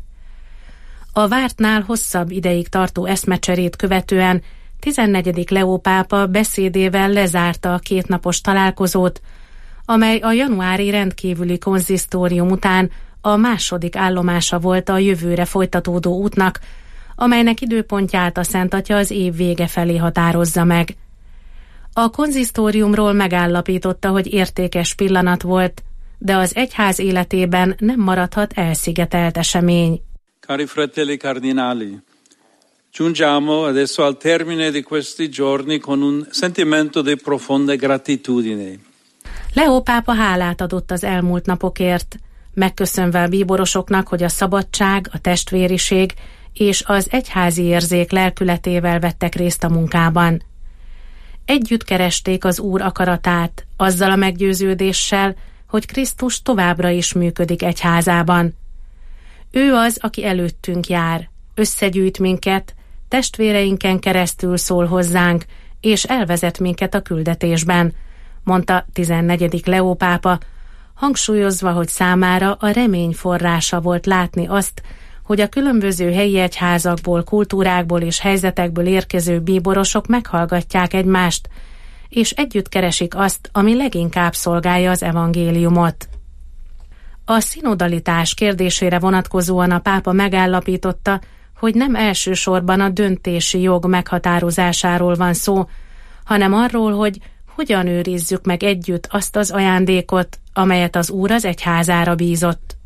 A vártnál hosszabb ideig tartó eszmecserét követően 14. Leó pápa beszédével lezárta a kétnapos találkozót, amely a januári rendkívüli konzisztórium után a második állomása volt a jövőre folytatódó útnak, amelynek időpontját a Szent Atya az év vége felé határozza meg. A konzisztóriumról megállapította, hogy értékes pillanat volt, de az egyház életében nem maradhat elszigetelt esemény. Cari fratelli cardinali, giungiamo adesso al termine di questi giorni con un sentimento di profonda gratitudine. Leó pápa hálát adott az elmúlt napokért, megköszönve a bíborosoknak, hogy a szabadság, a testvériség és az egyházi érzék lelkületével vettek részt a munkában. Együtt keresték az Úr akaratát, azzal a meggyőződéssel, hogy Krisztus továbbra is működik egyházában. Ő az, aki előttünk jár, összegyűjt minket, testvéreinken keresztül szól hozzánk, és elvezet minket a küldetésben, mondta 14. Leó pápa, hangsúlyozva, hogy számára a remény forrása volt látni azt, hogy a különböző helyi egyházakból, kultúrákból és helyzetekből érkező bíborosok meghallgatják egymást, és együtt keresik azt, ami leginkább szolgálja az evangéliumot. A szinodalitás kérdésére vonatkozóan a pápa megállapította, hogy nem elsősorban a döntési jog meghatározásáról van szó, hanem arról, hogy hogyan őrizzük meg együtt azt az ajándékot, amelyet az Úr az egyházára bízott.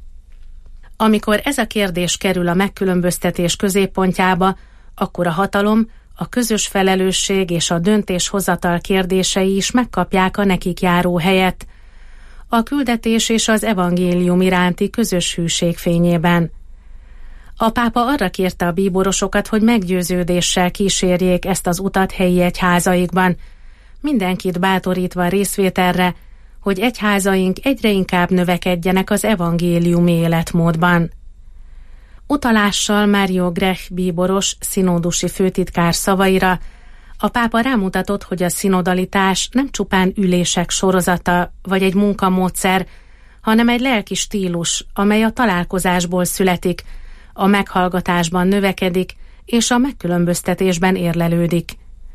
Amikor ez a kérdés kerül a megkülönböztetés középpontjába, akkor a hatalom, a közös felelősség és a döntéshozatal kérdései is megkapják a nekik járó helyet, a küldetés és az evangélium iránti közös hűség fényében. A pápa arra kérte a bíborosokat, hogy meggyőződéssel kísérjék ezt az utat helyi egyházaikban, mindenkit bátorítva a részvételre, hogy egyházaink egyre inkább növekedjenek az evangéliumi életmódban. Utalással Mário Grech bíboros szinódusi főtitkár szavaira a pápa rámutatott, hogy a szinodalitás nem csupán ülések sorozata vagy egy munkamódszer, hanem egy lelki stílus, amely a találkozásból születik, a meghallgatásban növekedik és a megkülönböztetésben érlelődik.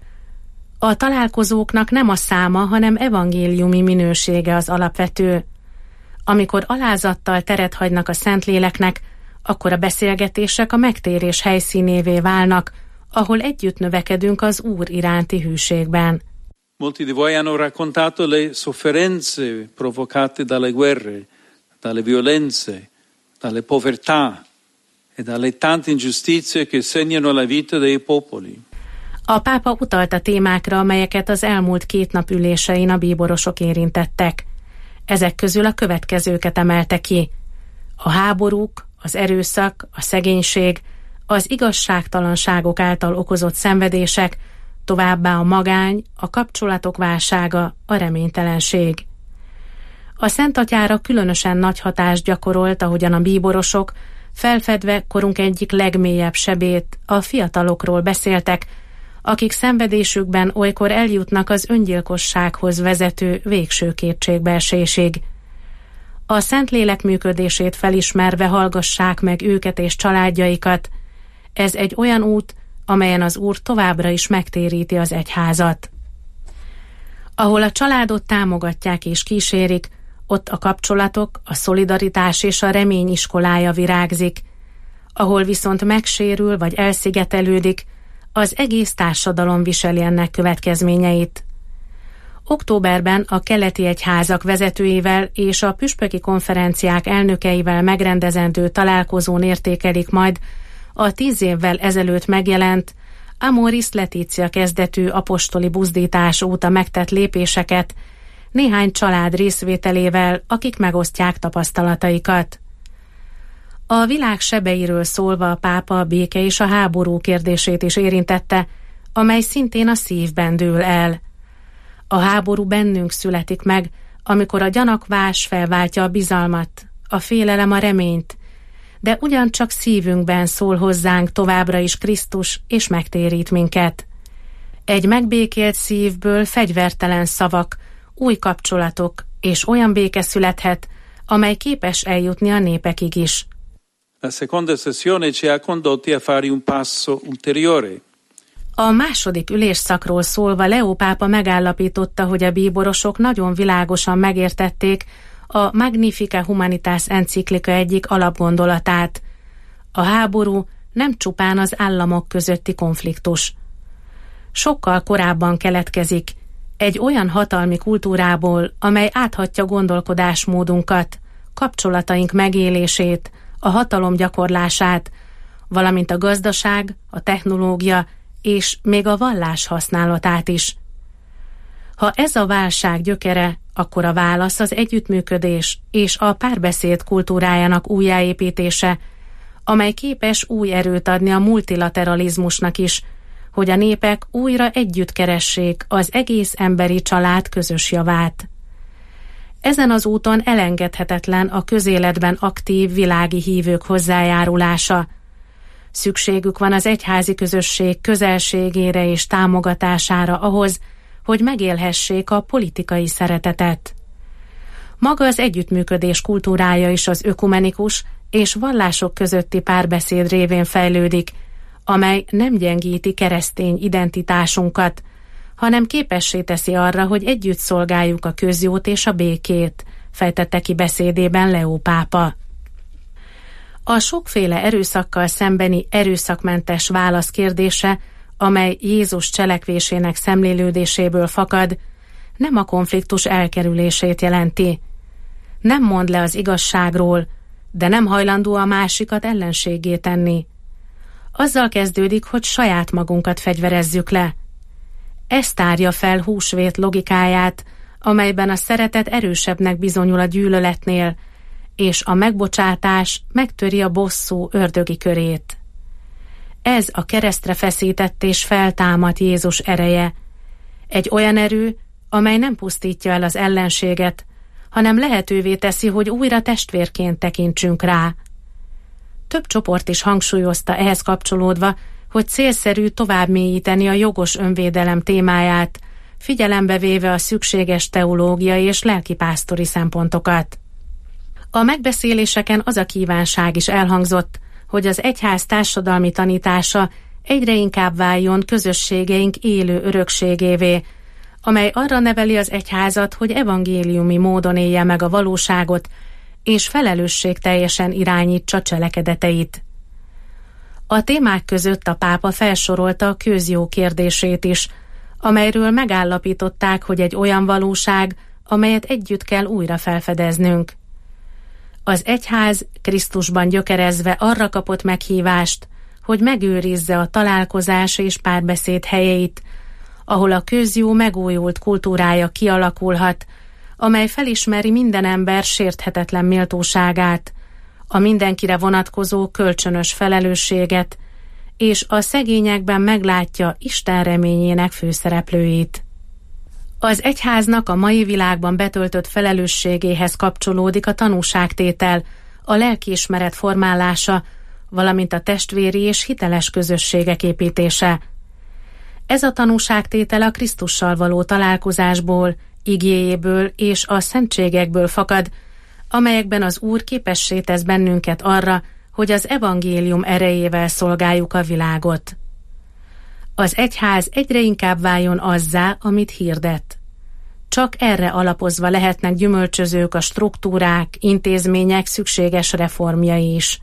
A találkozóknak nem a száma, hanem evangéliumi minősége az alapvető. Amikor alázattal teret hagynak a Szentléleknek, akkor a beszélgetések a megtérés helyszínévé válnak, ahol együtt növekedünk az Úr iránti hűségben. Molti di voi hanno raccontato le sofferenze provocate dalle guerre, dalle violenze, dalle povertà e dalle tante ingiustizie che segnano la vita dei popoli. A pápa utalt a témákra, amelyeket az elmúlt 2 nap ülésein a bíborosok érintettek. Ezek közül a következőket emelte ki: a háborúk, az erőszak, a szegénység, az igazságtalanságok által okozott szenvedések, továbbá a magány, a kapcsolatok válsága, a reménytelenség. A Szentatyára különösen nagy hatást gyakorolt, ahogyan a bíborosok, felfedve korunk egyik legmélyebb sebét, a fiatalokról beszéltek, akik szenvedésükben olykor eljutnak az öngyilkossághoz vezető végső kétségbeesésig. A Szentlélek működését felismerve hallgassák meg őket és családjaikat. Ez egy olyan út, amelyen az Úr továbbra is megtéríti az egyházat. Ahol a családot támogatják és kísérik, ott a kapcsolatok, a szolidaritás és a remény iskolája virágzik. Ahol viszont megsérül vagy elszigetelődik, az egész társadalom viseli ennek következményeit. Októberben a keleti egyházak vezetőivel és a püspöki konferenciák elnökeivel megrendezendő találkozón értékelik majd a 10 évvel ezelőtt megjelent Amoris Laetitia kezdetű apostoli buzdítás óta megtett lépéseket, néhány család részvételével, akik megosztják tapasztalataikat. A világ sebeiről szólva a pápa a béke és a háború kérdését is érintette, amely szintén a szívben dől el. A háború bennünk születik meg, amikor a gyanakvás felváltja a bizalmat, a félelem a reményt, de ugyancsak szívünkben szól hozzánk továbbra is Krisztus, és megtérít minket. Egy megbékélt szívből fegyvertelen szavak, új kapcsolatok és olyan béke születhet, amely képes eljutni a népekig is. La seconda sessione ci ha condotti a fare un passo ulteriore. A második ülésszakról szólva Leó pápa megállapította, hogy a bíborosok nagyon világosan megértették a Magnificat Humanitas enciklika egyik alapgondolatát. A háború nem csupán az államok közötti konfliktus. Sokkal korábban keletkezik, egy olyan hatalmi kultúrából, amely áthatja gondolkodásmódunkat, kapcsolataink megélését, a hatalom gyakorlását, valamint a gazdaság, a technológia és még a vallás használatát is. Ha ez a válság gyökere, akkor a válasz az együttműködés és a párbeszéd kultúrájának újjáépítése, amely képes új erőt adni a multilateralizmusnak is, hogy a népek újra együtt keressék az egész emberi család közös javát. Ezen az úton elengedhetetlen a közéletben aktív világi hívők hozzájárulása. Szükségük van az egyházi közösség közelségére és támogatására ahhoz, hogy megélhessék a politikai szeretetet. Maga az együttműködés kultúrája is az ökumenikus és vallások közötti párbeszéd révén fejlődik, amely nem gyengíti keresztény identitásunkat, hanem képessé teszi arra, hogy együtt szolgáljuk a közjót és a békét, fejtette ki beszédében Leó pápa. A sokféle erőszakkal szembeni erőszakmentes válasz kérdése, amely Jézus cselekvésének szemlélődéséből fakad, nem a konfliktus elkerülését jelenti. Nem mond le az igazságról, de nem hajlandó a másikat ellenséggé tenni. Azzal kezdődik, hogy saját magunkat fegyverezzük le. Ez tárja fel húsvét logikáját, amelyben a szeretet erősebbnek bizonyul a gyűlöletnél, és a megbocsátás megtöri a bosszú ördögi körét. Ez a keresztre feszített és feltámadt Jézus ereje. Egy olyan erő, amely nem pusztítja el az ellenséget, hanem lehetővé teszi, hogy újra testvérként tekintsünk rá. Több csoport is hangsúlyozta ehhez kapcsolódva, hogy célszerű tovább mélyíteni a jogos önvédelem témáját, figyelembe véve a szükséges teológiai és lelkipásztori szempontokat. A megbeszéléseken az a kívánság is elhangzott, hogy az egyház társadalmi tanítása egyre inkább váljon közösségeink élő örökségévé, amely arra neveli az egyházat, hogy evangéliumi módon élje meg a valóságot, és felelősségteljesen irányítsa cselekedeteit. A témák között a pápa felsorolta a közjó kérdését is, amelyről megállapították, hogy egy olyan valóság, amelyet együtt kell újra felfedeznünk. Az egyház Krisztusban gyökerezve arra kapott meghívást, hogy megőrizze a találkozás és párbeszéd helyeit, ahol a közjó megújult kultúrája kialakulhat, amely felismeri minden ember sérthetetlen méltóságát, a mindenkire vonatkozó kölcsönös felelősséget, és a szegényekben meglátja Isten reményének főszereplőit. Az egyháznak a mai világban betöltött felelősségéhez kapcsolódik a tanúságtétel, a lelkiismeret formálása, valamint a testvéri és hiteles közösségek építése. Ez a tanúságtétel a Krisztussal való találkozásból, igéjéből és a szentségekből fakad, amelyekben az Úr képessé tesz bennünket arra, hogy az evangélium erejével szolgáljuk a világot. Az egyház egyre inkább váljon azzá, amit hirdet. Csak erre alapozva lehetnek gyümölcsözők a struktúrák, intézmények szükséges reformjai is.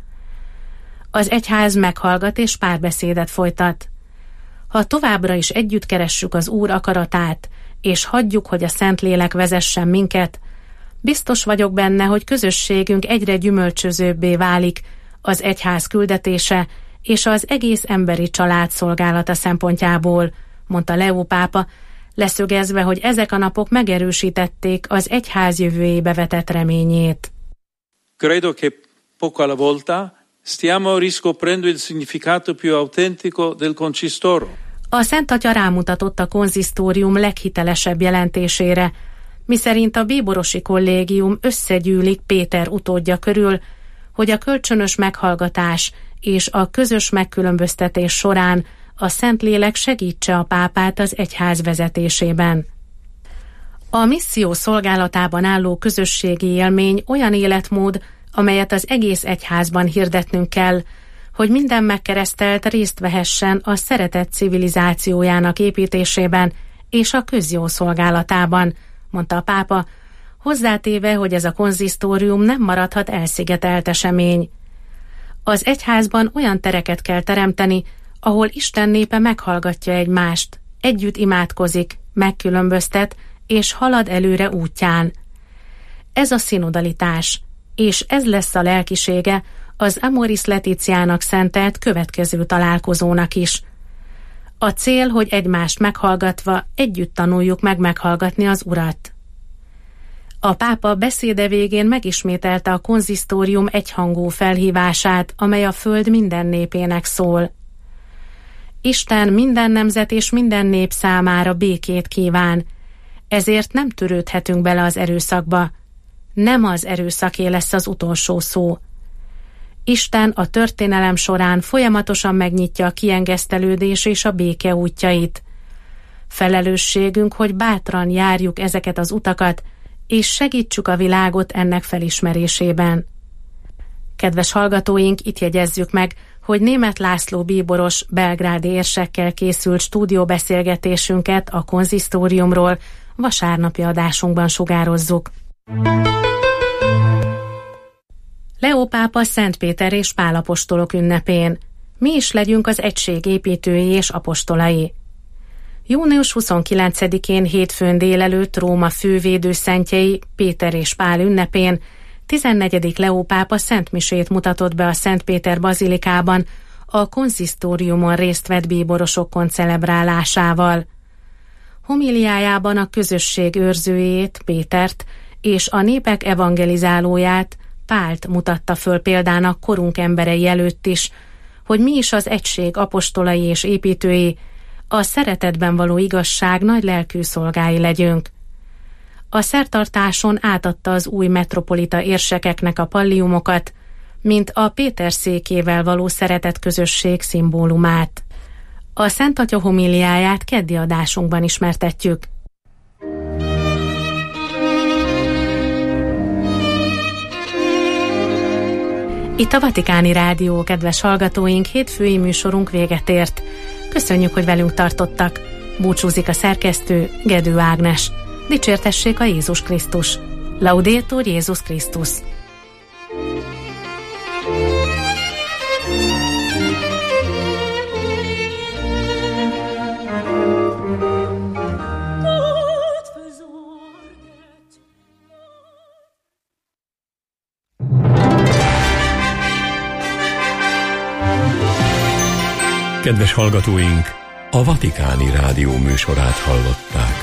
Az egyház meghallgat és párbeszédet folytat. Ha továbbra is együtt keressük az Úr akaratát, és hagyjuk, hogy a Szentlélek vezessen minket, biztos vagyok benne, hogy közösségünk egyre gyümölcsözőbbé válik az egyház küldetése és az egész emberi család szolgálata szempontjából, mondta Leó pápa, leszögezve, hogy ezek a napok megerősítették az egyház jövőjébe vetett reményét. Credo che poco alla volta stiamo riscoprendo il significato più autentico del concistoro. A Szent Atya rámutatott a konzisztórium leghitelesebb jelentésére, miszerint a bíborosi kollégium összegyűlik Péter utódja körül, hogy a kölcsönös meghallgatás és a közös megkülönböztetés során a Szentlélek segítse a pápát az egyház vezetésében. A misszió szolgálatában álló közösségi élmény olyan életmód, amelyet az egész egyházban hirdetnünk kell, hogy minden megkeresztelt részt vehessen a szeretet civilizációjának építésében és a közjó szolgálatában, mondta a pápa, hozzátéve, hogy ez a konzisztórium nem maradhat elszigetelt esemény. Az egyházban olyan tereket kell teremteni, ahol Isten népe meghallgatja egymást, együtt imádkozik, megkülönböztet és halad előre útján. Ez a szinodalitás, és ez lesz a lelkisége az Amoris Laetitiának szentelt következő találkozónak is. A cél, hogy egymást meghallgatva együtt tanuljuk meg meghallgatni az Urat. A pápa beszéde végén megismételte a konzisztórium egyhangú felhívását, amely a föld minden népének szól. Isten minden nemzet és minden nép számára békét kíván, ezért nem törődhetünk bele az erőszakba. Nem az erőszaké lesz az utolsó szó. Isten a történelem során folyamatosan megnyitja a kiengesztelődés és a béke útjait. Felelősségünk, hogy bátran járjuk ezeket az utakat, és segítsük a világot ennek felismerésében. Kedves hallgatóink, itt jegyezzük meg, hogy Németh László bíboros belgrádi érsekkel készült stúdióbeszélgetésünket a konzisztóriumról vasárnapi adásunkban sugározzuk. Leó pápa Szent Péter és Pál apostolok ünnepén. Mi is legyünk az egység építői és apostolai. Június 29-én hétfőn délelőtt Róma fővédőszentjei Péter és Pál ünnepén 14. Leó pápa szentmisét mutatott be a Szent Péter bazilikában a konzisztóriumon részt vett bíborosok koncelebrálásával. Homiliájában a közösség őrzőjét, Pétert, és a népek evangelizálóját, Pált mutatta föl példának korunk emberei előtt is, hogy mi is az egység apostolai és építői, a szeretetben való igazság nagy lelkű szolgái legyünk. A szertartáson átadta az új metropolita érsekeknek a palliumokat, mint a Péter székével való szeretetközösség szimbólumát. A Szent Atya homíliáját keddi adásunkban ismertetjük. Itt a Vatikáni Rádió, kedves hallgatóink, hétfői műsorunk véget ért. Köszönjük, hogy velünk tartottak. Búcsúzik a szerkesztő, Gedő Ágnes. Dicsértessék a Jézus Krisztus. Laudétur Jézus Krisztus. Kedves hallgatóink, a Vatikáni Rádió műsorát hallották.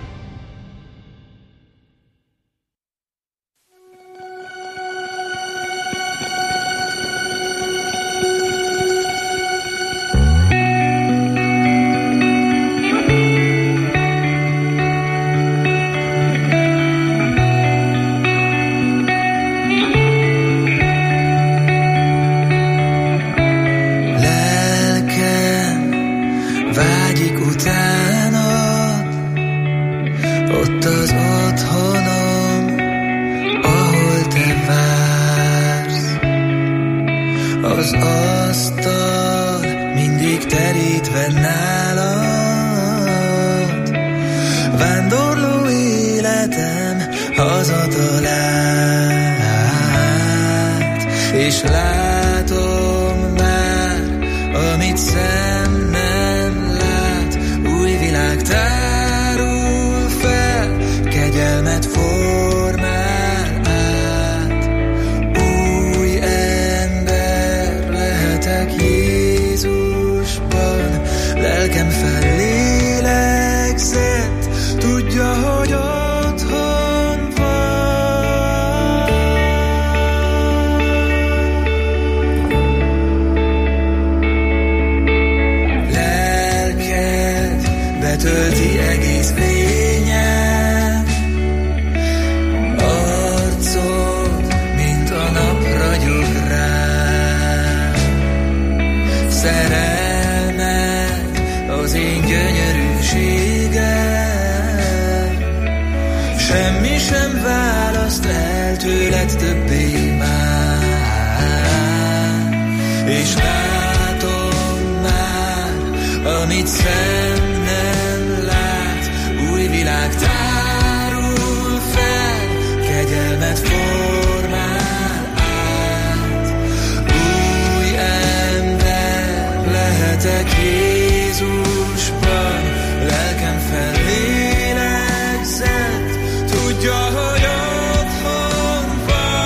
És látom már, amit szem nem lát, új világ tárul fel, kegyelmet formál át. Új ember lehetek Jézusban, lelkem fellélegzett, tudja, hogy otthon van. Betölti egész lényem, arcod, mint a nap ragyog rám. Szerelmed az én gyönyörűségem, semmi sem választ el tőled többé már. És látom már, amit szem nem lát, új világ tárul fel, kegyelmet formál át. Új ember lehetek Jézusban, lelkem fellélegzett, tudja, hogy otthon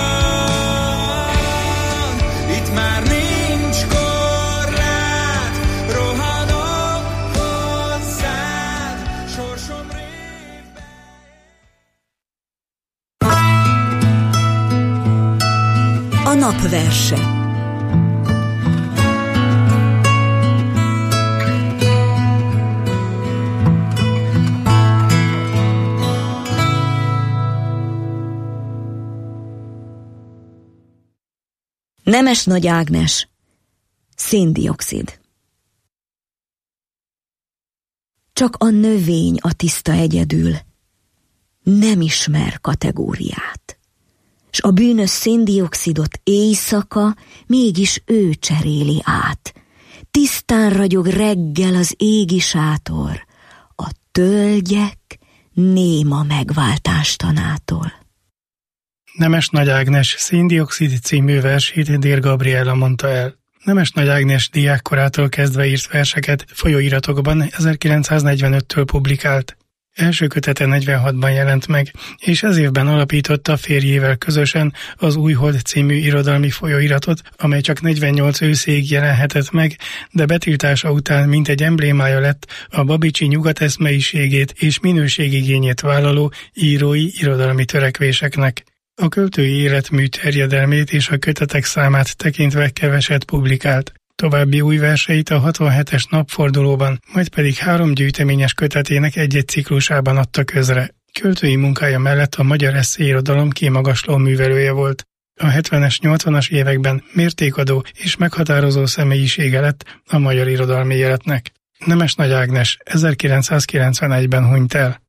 van. Itt már nincs korlát, rohanok hozzád, sorsom révbe. A napverse. Nemes Nagy Ágnes. Szén-dioxid. Csak a növény a tiszta egyedül, nem ismer kategóriát, s a bűnös szén-dioxidot éjszaka mégis ő cseréli át. Tisztán ragyog reggel az égi sátor, a tölgyek néma megváltástanától. Nemes Nagy Ágnes Szén-dioxid című versét Dér Gabriella mondta el. Nemes Nagy Ágnes diákkorától kezdve írt verseket folyóiratokban 1945-től publikált. Első kötete 46-ban jelent meg, és ez évben alapította férjével közösen az Újhold című irodalmi folyóiratot, amely csak 48 őszéig jelenhetett meg, de betiltása után mintegy emblémája lett a babicsi nyugateszmeiségét és minőségigényét vállaló írói irodalmi törekvéseknek. A költői életmű terjedelmét és a kötetek számát tekintve keveset publikált. További új verseit a 67-es napfordulóban, majd pedig 3 gyűjteményes kötetének egy-egy ciklusában adta közre. Költői munkája mellett a magyar esszéirodalom kimagasló művelője volt. A 70-es, 80-as években mértékadó és meghatározó személyisége lett a magyar irodalmi életnek. Nemes Nagy Ágnes 1991-ben hunyt el.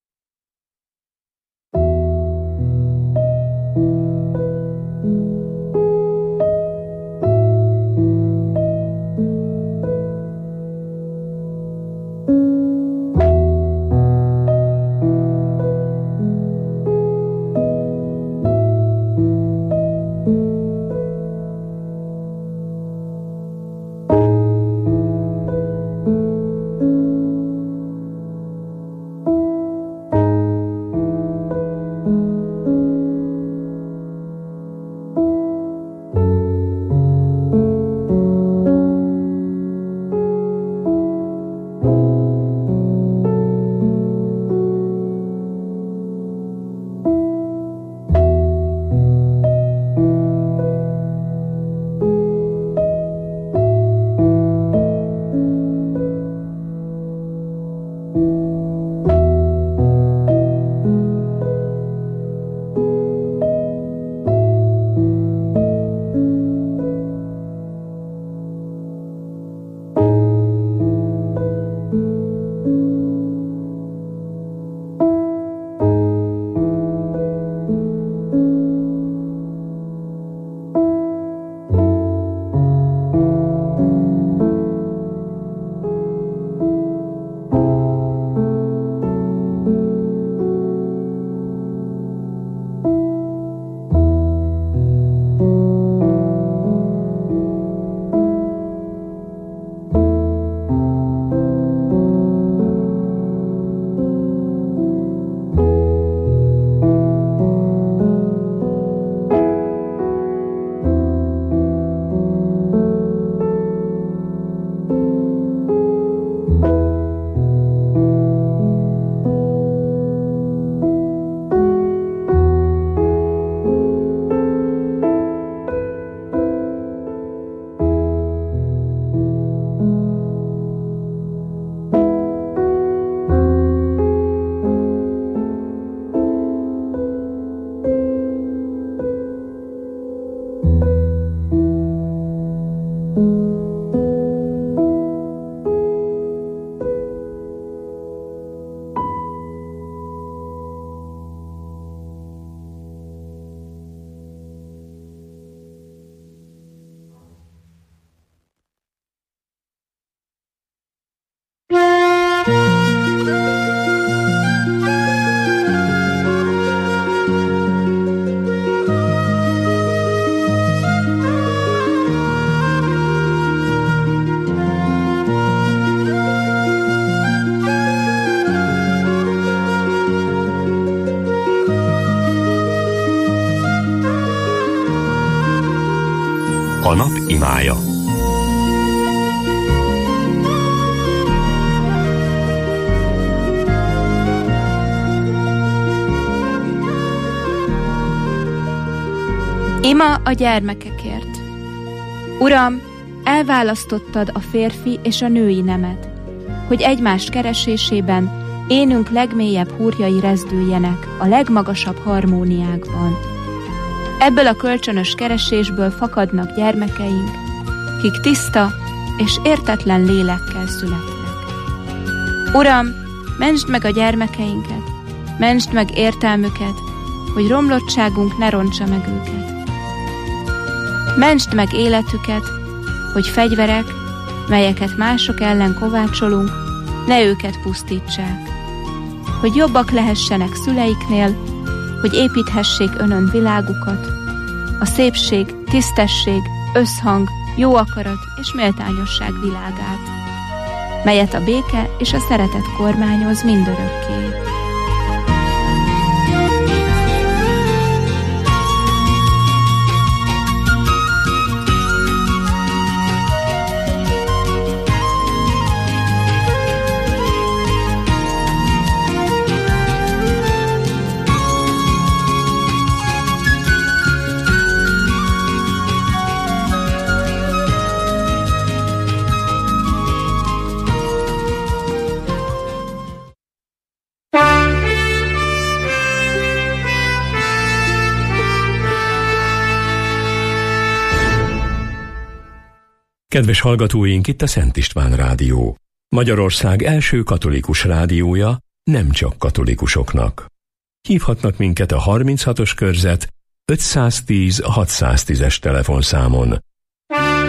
A nap imája. Ima a gyermekekért. Uram, elválasztottad a férfi és a női nemet, hogy egymás keresésében énünk legmélyebb húrjai rezdüljenek a legmagasabb harmóniákban. Ebből a kölcsönös keresésből fakadnak gyermekeink, kik tiszta és értetlen lélekkel születnek. Uram, mentsd meg a gyermekeinket, mentsd meg értelmüket, hogy romlottságunk ne rontsa meg őket. Mentsd meg életüket, hogy fegyverek, melyeket mások ellen kovácsolunk, ne őket pusztítsák. Hogy jobbak lehessenek szüleiknél, hogy építhessék önön világukat, a szépség, tisztesség, összhang, jó akarat és méltányosság világát, melyet a béke és a szeretet kormányoz mindörökké. Kedves hallgatóink, itt a Szent István Rádió. Magyarország első katolikus rádiója, nem csak katolikusoknak. Hívhatnak minket a 36-os körzet 510 610-es telefonszámon.